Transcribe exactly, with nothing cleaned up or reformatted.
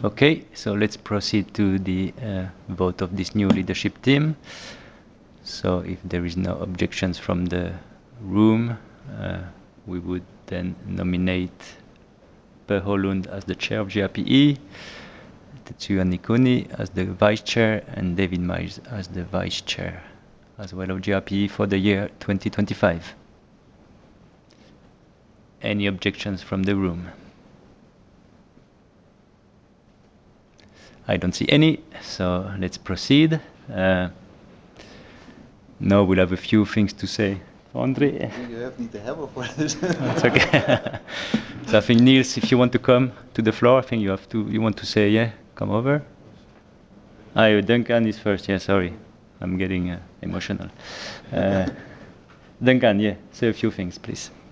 Okay, so let's proceed to the uh, vote of this new leadership team. So if there is no objections from the room, uh, we would then nominate Per Holund as the chair of J R P E, Tetsuya Nikuni as the vice chair, and David Miles as the vice chair, as well of J R P E for the year twenty twenty-five. Any objections from the room? I don't see any, so let's proceed. Uh, now we'll have a few things to say. Andre? You have need to have for this. That's okay. So I think Niels, if you want to come to the floor, I think you have to. You want to say, yeah, come over. Ah, you, Duncan is first. Yeah, sorry, I'm getting uh, emotional. Uh, Duncan, yeah, say a few things, please.